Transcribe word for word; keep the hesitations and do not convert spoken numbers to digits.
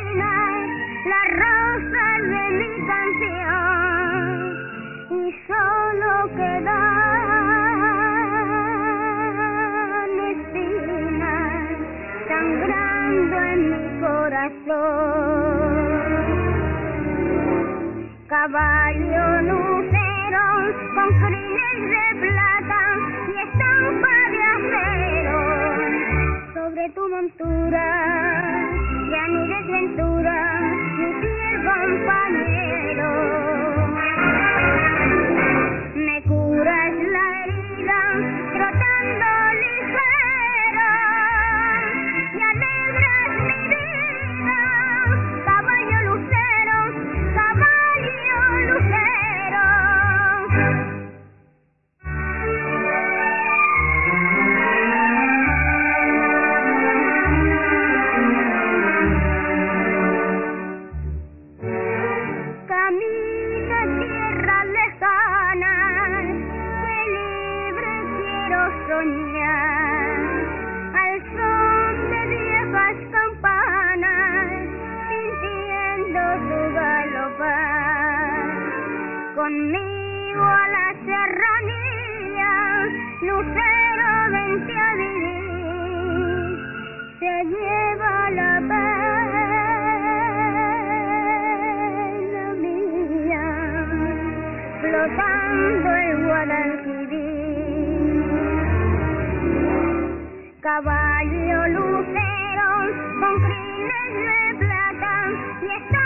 espinas, las rosas de mi canción, y solo quedan espinas sangrando en mi corazón. Caballo lucero con crines de plata y estampa de acero, sobre tu montura ya ni desventura ni fiel compañero. Me curas la herida trotando ligero y alegras mi vida, caballo lucero, caballo lucero. Camino a tierras lejanas, que libre quiero soñar, al son de viejas campanas, sintiendo su galopar. Conmigo a la serranía, lucero vente a vivir, se lleva la pena mía, flotando el Guadalquivir. Caballo lucero con crines de plata y está